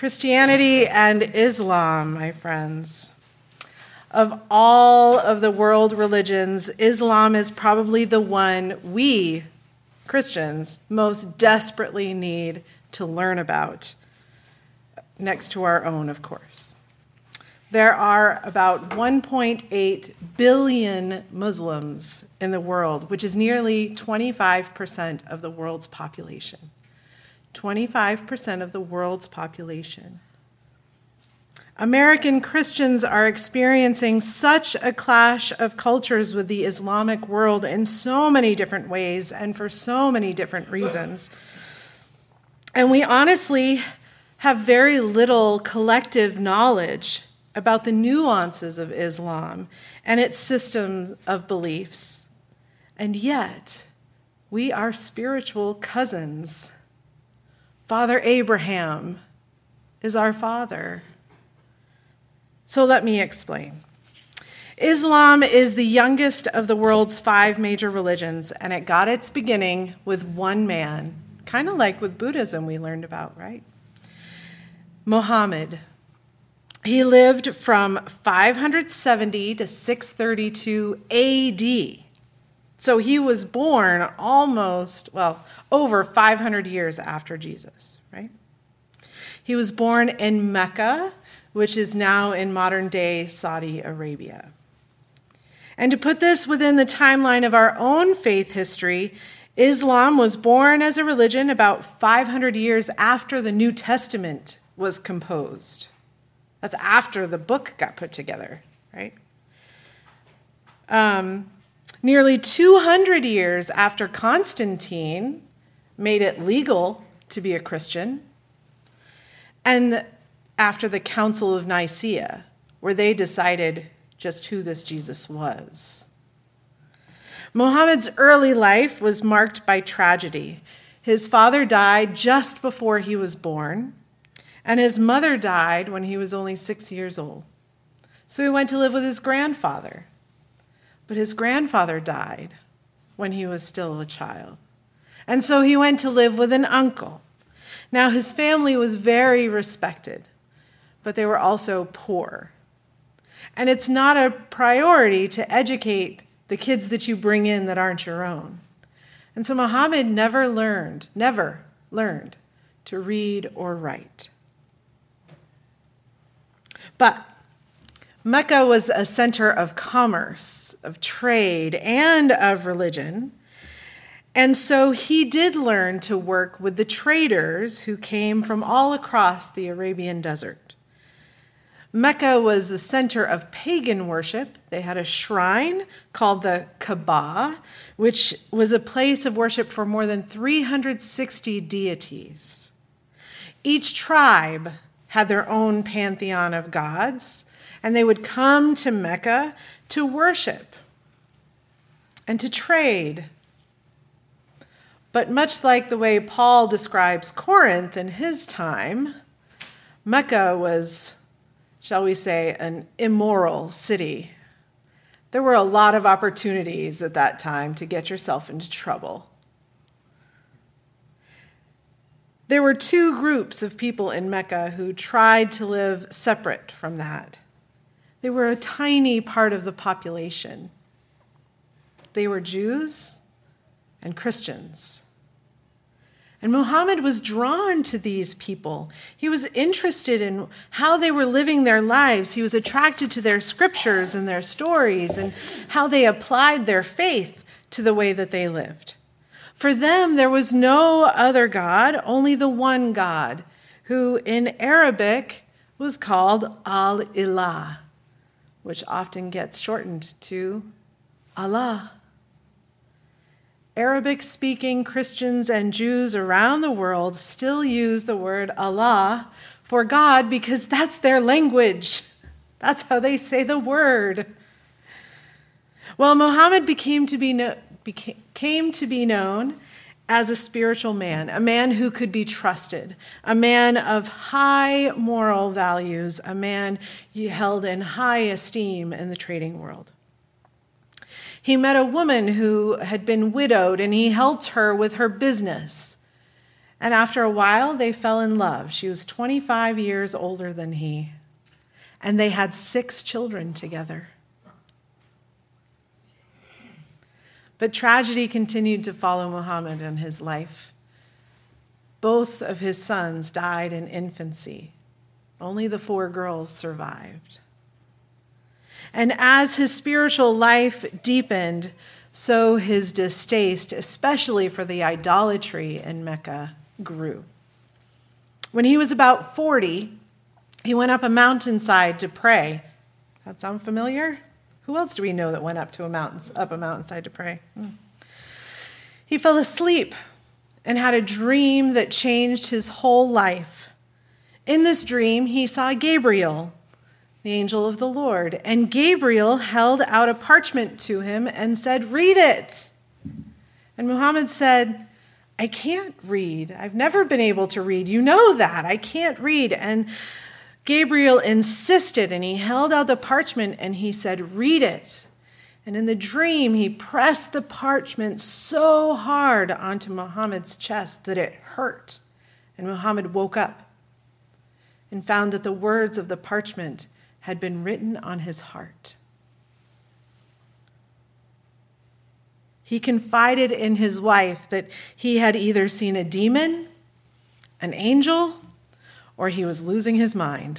Christianity and Islam, my friends. Of all of the world religions, Islam is probably the one we, Christians, most desperately need to learn about, next to our own, of course. There are about 1.8 billion Muslims in the world, which is nearly 25% of the world's population. 25% of the world's population. American Christians are experiencing such a clash of cultures with the Islamic world in so many different ways and for so many different reasons. And we honestly have very little collective knowledge about the nuances of Islam and its systems of beliefs. And yet, we are spiritual cousins. Father Abraham is our father. So let me explain. Islam is the youngest of the world's 5 major religions, and it got its beginning with one man, kind of like with Buddhism we learned about, right? Muhammad. He lived from 570 to 632 AD. So he was born over 500 years after Jesus, right? He was born in Mecca, which is now in modern-day Saudi Arabia. And to put this within the timeline of our own faith history, Islam was born as a religion about 500 years after the New Testament was composed. That's after the book got put together, right? Nearly 200 years after Constantine made it legal to be a Christian, and after the Council of Nicaea, where they decided just who this Jesus was. Muhammad's early life was marked by tragedy. His father died just before he was born, and his mother died when he was only 6 years old. So he went to live with his grandfather. But his grandfather died when he was still a child. And so he went to live with an uncle. Now, his family was very respected, but they were also poor. And it's not a priority to educate the kids that you bring in that aren't your own. And so Muhammad never learned to read or write. But Mecca was a center of commerce, of trade, and of religion. And so he did learn to work with the traders who came from all across the Arabian desert. Mecca was the center of pagan worship. They had a shrine called the Kaaba, which was a place of worship for more than 360 deities. Each tribe had their own pantheon of gods, and they would come to Mecca to worship and to trade. But much like the way Paul describes Corinth in his time, Mecca was, shall we say, an immoral city. There were a lot of opportunities at that time to get yourself into trouble. There were 2 groups of people in Mecca who tried to live separate from that. They were a tiny part of the population. They were Jews and Christians. And Muhammad was drawn to these people. He was interested in how they were living their lives. He was attracted to their scriptures and their stories and how they applied their faith to the way that they lived. For them, there was no other God, only the one God, who in Arabic was called Al-Ilah, which often gets shortened to Allah. Arabic-speaking Christians and Jews around the world still use the word Allah for God because that's their language. That's how they say the word. Well, Muhammad came to be known as a spiritual man, a man who could be trusted, a man of high moral values, a man held in high esteem in the trading world. He met a woman who had been widowed, and he helped her with her business. And after a while, they fell in love. She was 25 years older than he. And they had 6 children together. But tragedy continued to follow Muhammad in his life. Both of his sons died in infancy. Only the 4 girls survived. And as his spiritual life deepened, so his distaste, especially for the idolatry in Mecca, grew. When he was about 40, he went up a mountainside to pray. That sound familiar? Who else do we know that went up a mountainside to pray? He fell asleep and had a dream that changed his whole life. In this dream, he saw Gabriel, the angel of the Lord, and Gabriel held out a parchment to him and said, "Read it." And Muhammad said, "I can't read. I've never been able to read. You know that. I can't read." And Gabriel insisted, and he held out the parchment and he said, "Read it." And in the dream, he pressed the parchment so hard onto Muhammad's chest that it hurt. And Muhammad woke up and found that the words of the parchment had been written on his heart. He confided in his wife that he had either seen a demon, an angel, or he was losing his mind.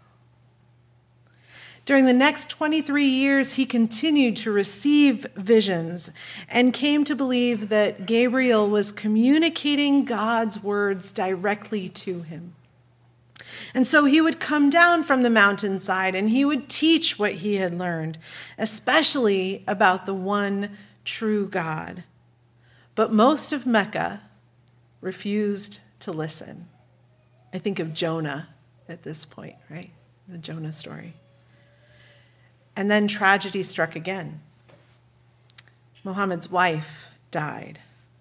During the next 23 years, he continued to receive visions and came to believe that Gabriel was communicating God's words directly to him. And so he would come down from the mountainside and he would teach what he had learned, especially about the one true God. But most of Mecca refused to listen. I think of Jonah at this point, right? The Jonah story. And then tragedy struck again. Muhammad's wife died.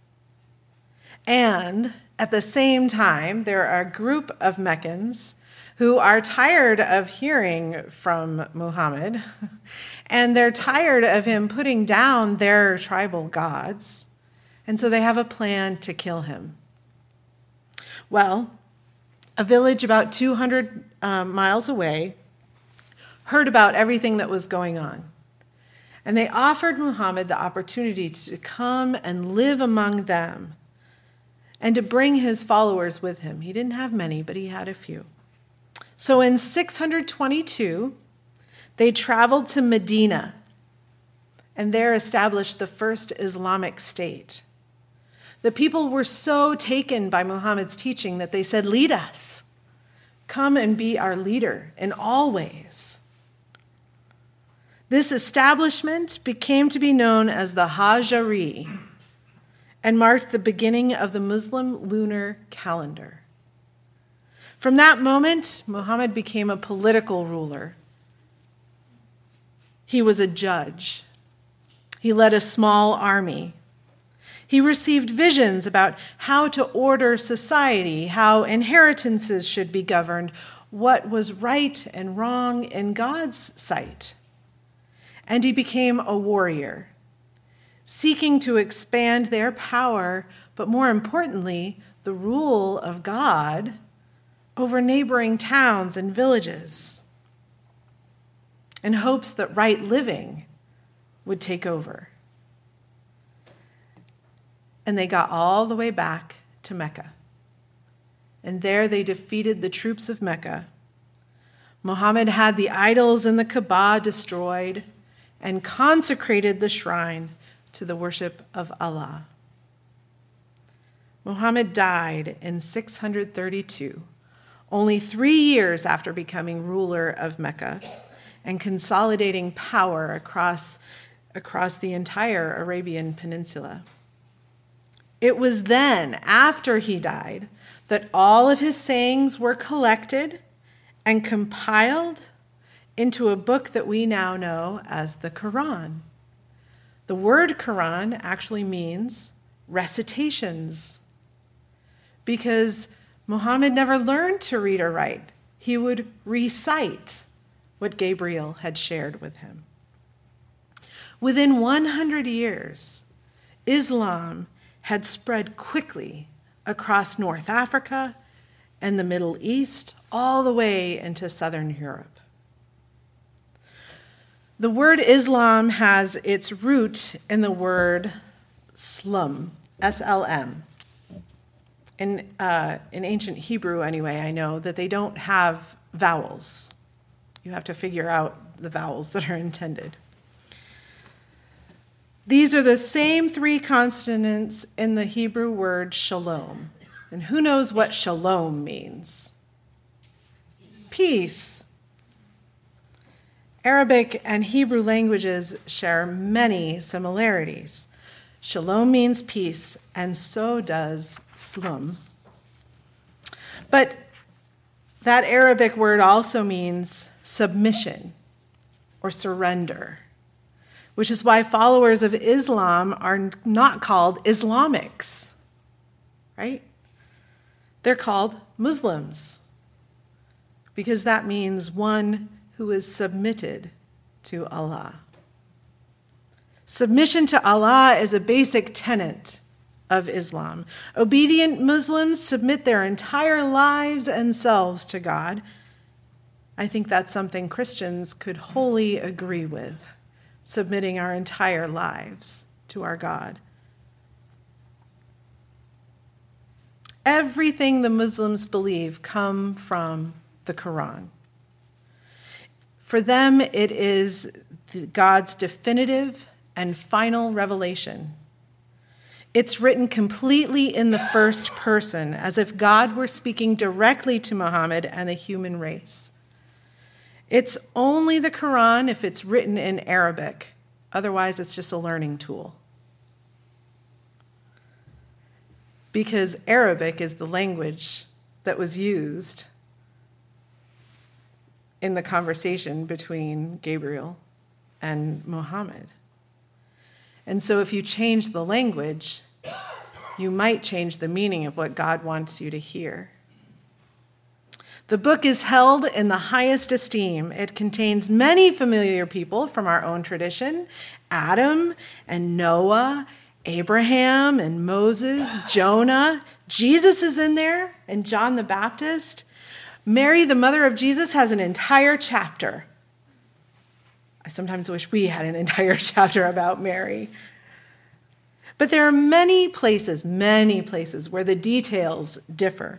And at the same time, there are a group of Meccans who are tired of hearing from Muhammad, and they're tired of him putting down their tribal gods, and so they have a plan to kill him. Well, a village about 200 miles away heard about everything that was going on. And they offered Muhammad the opportunity to come and live among them and to bring his followers with him. He didn't have many, but he had a few. So in 622, they traveled to Medina and there established the first Islamic state. The people were so taken by Muhammad's teaching that they said, "Lead us. Come and be our leader in all ways." This establishment became to be known as the Hijri and marked the beginning of the Muslim lunar calendar. From that moment, Muhammad became a political ruler. He was a judge. He led a small army. He received visions about how to order society, how inheritances should be governed, what was right and wrong in God's sight. And he became a warrior, seeking to expand their power, but more importantly, the rule of God over neighboring towns and villages, in hopes that right living would take over. And they got all the way back to Mecca. And there they defeated the troops of Mecca. Muhammad had the idols in the Kaaba destroyed and consecrated the shrine to the worship of Allah. Muhammad died in 632, only 3 years after becoming ruler of Mecca and consolidating power across the entire Arabian Peninsula. It was then, after he died, that all of his sayings were collected and compiled into a book that we now know as the Quran. The word Quran actually means recitations, because Muhammad never learned to read or write. He would recite what Gabriel had shared with him. Within 100 years, Islam had spread quickly across North Africa and the Middle East, all the way into Southern Europe. The word Islam has its root in the word slum, S-L-M. In ancient Hebrew, anyway, I know that they don't have vowels. You have to figure out the vowels that are intended. These are the same three consonants in the Hebrew word shalom. And who knows what shalom means? Peace. Arabic and Hebrew languages share many similarities. Shalom means peace, and so does slum. But that Arabic word also means submission or surrender, which is why followers of Islam are not called Islamics, right? They're called Muslims, because that means one who is submitted to Allah. Submission to Allah is a basic tenet of Islam. Obedient Muslims submit their entire lives and selves to God. I think that's something Christians could wholly agree with, submitting our entire lives to our God. Everything the Muslims believe comes from the Quran. For them, it is God's definitive and final revelation. It's written completely in the first person, as if God were speaking directly to Muhammad and the human race. It's only the Quran if it's written in Arabic. Otherwise, it's just a learning tool. Because Arabic is the language that was used in the conversation between Gabriel and Muhammad. And so if you change the language, you might change the meaning of what God wants you to hear. The book is held in the highest esteem. It contains many familiar people from our own tradition: Adam and Noah, Abraham and Moses, Jonah. Jesus is in there, and John the Baptist. Mary, the mother of Jesus, has an entire chapter. I sometimes wish we had an entire chapter about Mary. But there are many places where the details differ.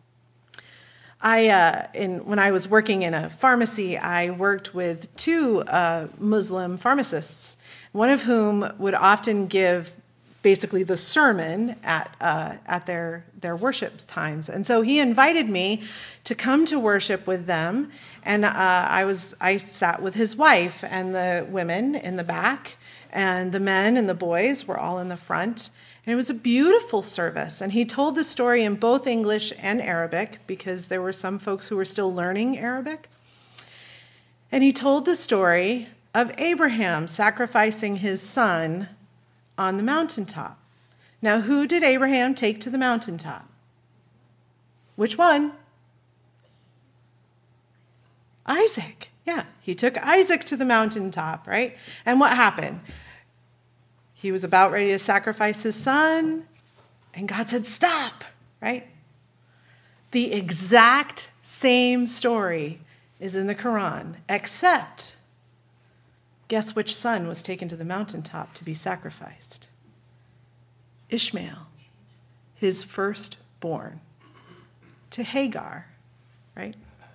When I was working in a pharmacy, I worked with two Muslim pharmacists, one of whom would often give basically the sermon at their worship times. And so he invited me to come to worship with them, and I sat with his wife and the women in the back, and the men and the boys were all in the front. And it was a beautiful service. And he told the story in both English and Arabic, because there were some folks who were still learning Arabic. And he told the story of Abraham sacrificing his son on the mountaintop. Now, who did Abraham take to the mountaintop? Which one? Isaac. Yeah, he took Isaac to the mountaintop, right? And what happened? He was about ready to sacrifice his son, and God said, stop, right? The exact same story is in the Quran, except guess which son was taken to the mountaintop to be sacrificed? Ishmael, his firstborn, to Hagar, right?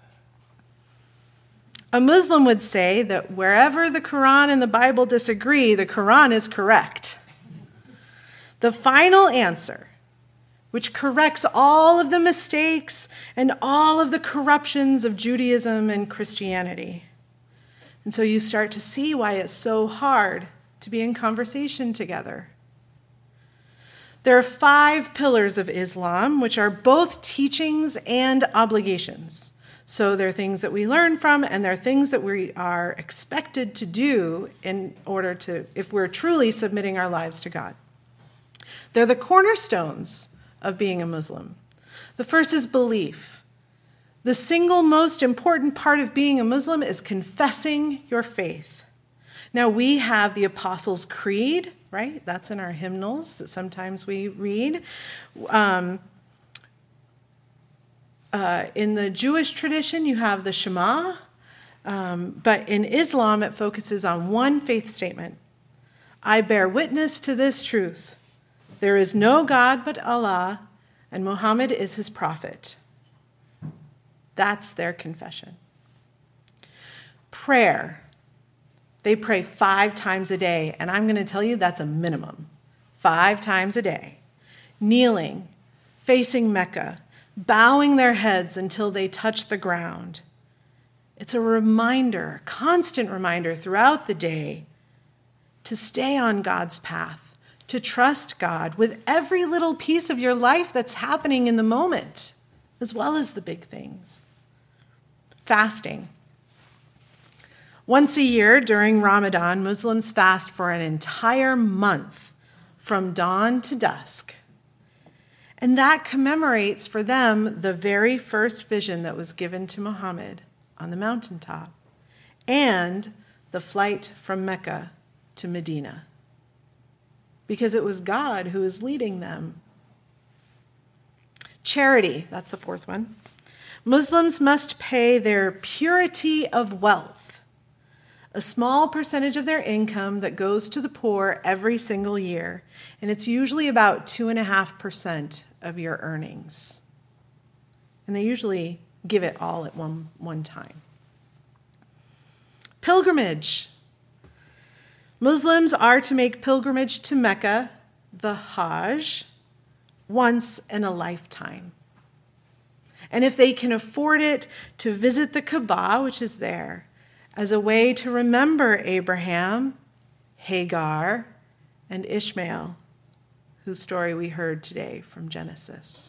A Muslim would say that wherever the Quran and the Bible disagree, the Quran is correct. The final answer, which corrects all of the mistakes and all of the corruptions of Judaism and Christianity. And so you start to see why it's so hard to be in conversation together. There are 5 pillars of Islam, which are both teachings and obligations. So there are things that we learn from, and there are things that we are expected to do in order to, if we're truly submitting our lives to God. They're the cornerstones of being a Muslim. The first is belief. The single most important part of being a Muslim is confessing your faith. Now, we have the Apostles' Creed, right? That's in our hymnals that sometimes we read. In the Jewish tradition, you have the Shema, but in Islam, it focuses on one faith statement. I bear witness to this truth. There is no God but Allah, and Muhammad is his prophet. That's their confession. Prayer. They pray 5 times a day, and I'm going to tell you that's a minimum. 5 times a day. Kneeling, facing Mecca, bowing their heads until they touch the ground. It's a reminder, a constant reminder throughout the day to stay on God's path, to trust God with every little piece of your life that's happening in the moment, as well as the big things. Fasting. Once a year during Ramadan, Muslims fast for an entire month from dawn to dusk. And that commemorates for them the very first vision that was given to Muhammad on the mountaintop and the flight from Mecca to Medina. Because it was God who was leading them. Charity, that's the 4th one. Muslims must pay their purity of wealth, a small percentage of their income that goes to the poor every single year, and it's usually about 2.5% of your earnings. And they usually give it all at one time. Pilgrimage. Muslims are to make pilgrimage to Mecca, the Hajj, once in a lifetime. And if they can afford it, to visit the Kaaba, which is there, as a way to remember Abraham, Hagar, and Ishmael, whose story we heard today from Genesis.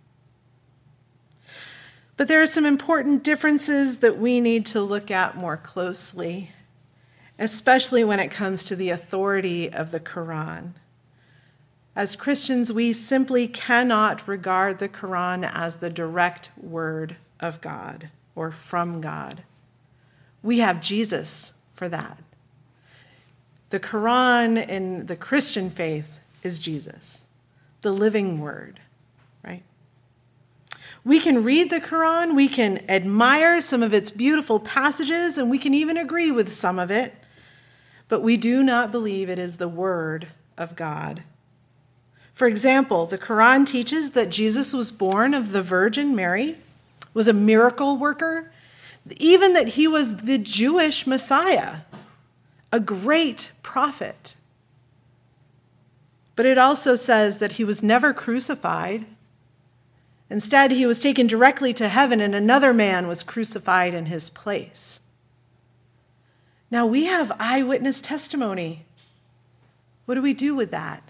But there are some important differences that we need to look at more closely, especially when it comes to the authority of the Quran. As Christians, we simply cannot regard the Quran as the direct word of God or from God. We have Jesus for that. The Quran in the Christian faith is Jesus, the living word, right? We can read the Quran, we can admire some of its beautiful passages, and we can even agree with some of it, but we do not believe it is the word of God. For example, the Quran teaches that Jesus was born of the Virgin Mary, was a miracle worker, even that he was the Jewish Messiah, a great prophet. But it also says that he was never crucified. Instead, he was taken directly to heaven and another man was crucified in his place. Now, we have eyewitness testimony. What do we do with that?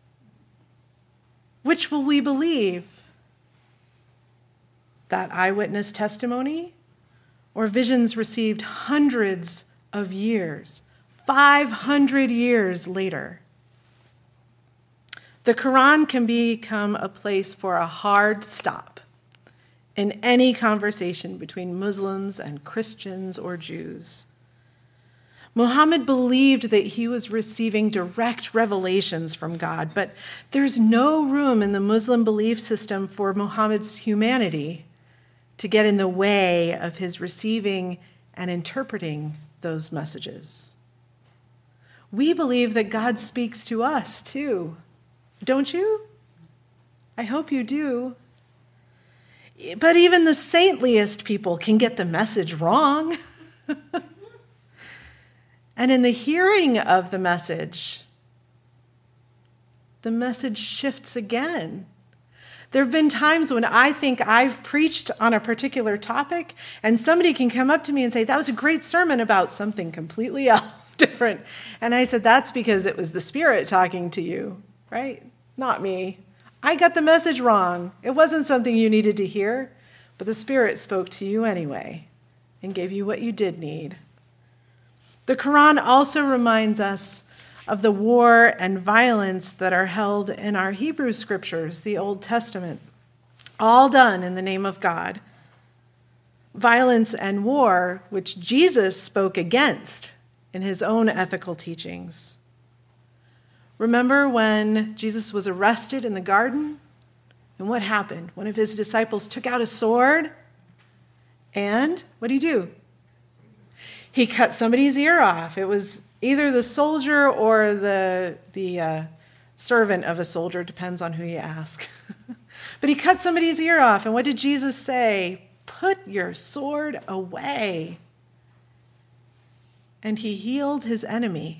Which will we believe? That eyewitness testimony or visions received hundreds of years, 500 years later? The Quran can become a place for a hard stop in any conversation between Muslims and Christians or Jews. Muhammad believed that he was receiving direct revelations from God, but there's no room in the Muslim belief system for Muhammad's humanity to get in the way of his receiving and interpreting those messages. We believe that God speaks to us too. Don't you? I hope you do. But even the saintliest people can get the message wrong. And in the hearing of the message shifts again. There have been times when I think I've preached on a particular topic, and somebody can come up to me and say, that was a great sermon about something completely different. And I said, that's because it was the Spirit talking to you, right? Not me. I got the message wrong. It wasn't something you needed to hear, but the Spirit spoke to you anyway and gave you what you did need. The Quran also reminds us of the war and violence that are held in our Hebrew scriptures, the Old Testament, all done in the name of God. Violence and war, which Jesus spoke against in his own ethical teachings. Remember when Jesus was arrested in the garden And what happened? One of his disciples took out a sword, and what did he do? He cut somebody's ear off. It was either the soldier or the servant of a soldier, depends on who you ask. But he cut somebody's ear off, and what did Jesus say? Put your sword away. And he healed his enemy.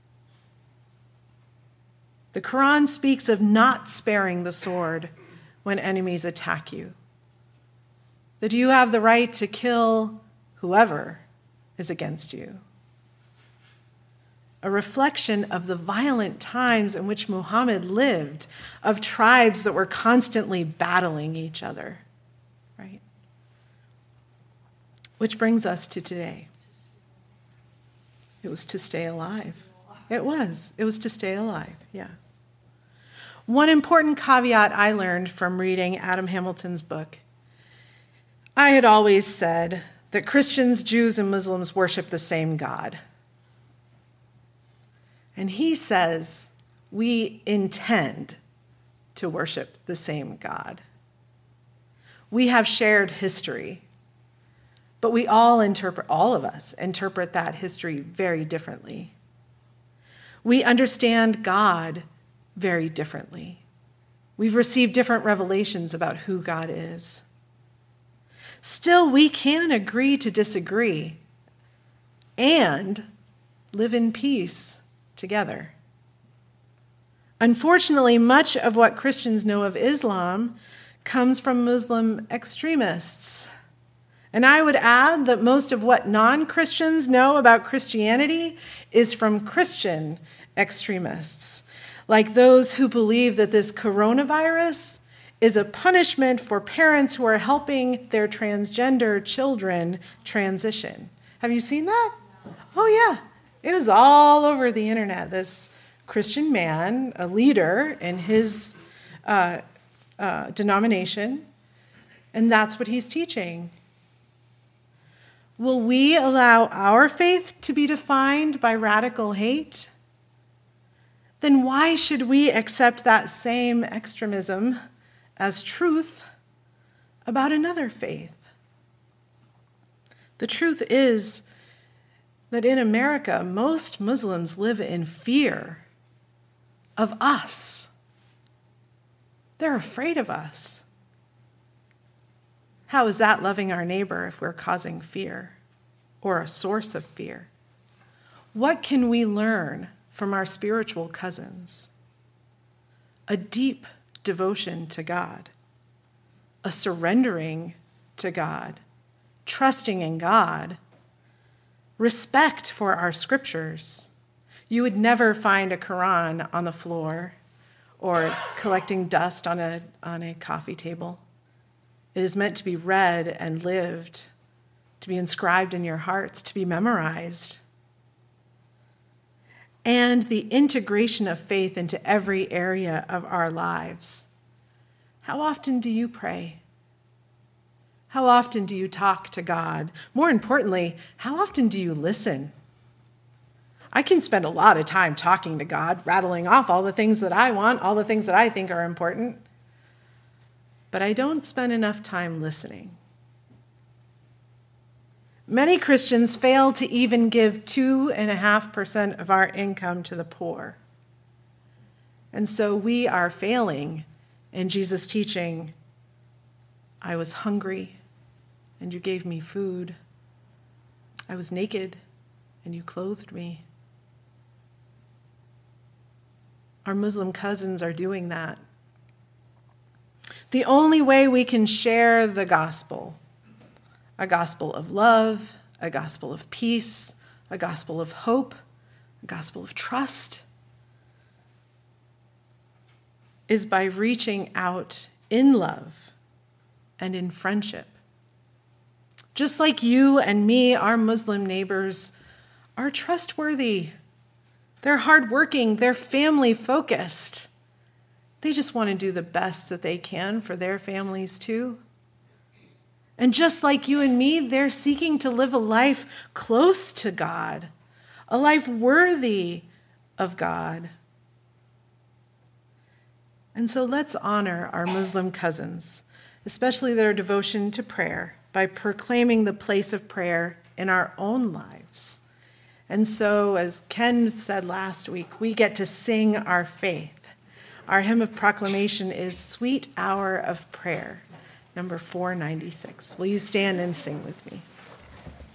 The Quran speaks of not sparing the sword when enemies attack you. That you have the right to kill whoever is against you. A reflection of the violent times in which Muhammad lived, of tribes that were constantly battling each other, right? Which brings us to today. It was to stay alive. It was to stay alive, yeah. One important caveat I learned from reading Adam Hamilton's book. I had always said that Christians, Jews, and Muslims worship the same God. And he says we intend to worship the same God. We have shared history, but we all of us interpret that history very differently. We understand God very differently. We've received different revelations about who God is. Still, we can agree to disagree and live in peace together. Unfortunately, much of what Christians know of Islam comes from Muslim extremists. And I would add that most of what non-Christians know about Christianity is from Christian extremists, like those who believe that this coronavirus is a punishment for parents who are helping their transgender children transition. Have you seen that? Oh, yeah. It was all over the internet. This Christian man, a leader in his denomination, and that's what he's teaching. Will we allow our faith to be defined by radical hate? Then why should we accept that same extremism as truth about another faith? The truth is that in America, most Muslims live in fear of us. They're afraid of us. How is that loving our neighbor if we're causing fear or a source of fear? What can we learn from our spiritual cousins? A deep devotion to God, a surrendering to God, trusting in God, respect for our scriptures. You would never find a Quran on the floor or collecting dust on a coffee table. It is meant to be read and lived, to be inscribed in your hearts, to be memorized. And the integration of faith into every area of our lives. How often do you pray? How often do you talk to God? More importantly, how often do you listen? I can spend a lot of time talking to God, rattling off all the things that I want, all the things that I think are important. But I don't spend enough time listening. Many Christians fail to even give 2.5% of our income to the poor. And so we are failing in Jesus' teaching. I was hungry, and you gave me food. I was naked, and you clothed me. Our Muslim cousins are doing that. The only way we can share the gospel, a gospel of love, a gospel of peace, a gospel of hope, a gospel of trust, is by reaching out in love and in friendship. Just like you and me, our Muslim neighbors are trustworthy. They're hardworking. They're family-focused. They just want to do the best that they can for their families too. And just like you and me, they're seeking to live a life close to God, a life worthy of God. And so let's honor our Muslim cousins, especially their devotion to prayer, by proclaiming the place of prayer in our own lives. And so, as Ken said last week, we get to sing our faith. Our hymn of proclamation is Sweet Hour of Prayer, number 496. Will you stand and sing with me?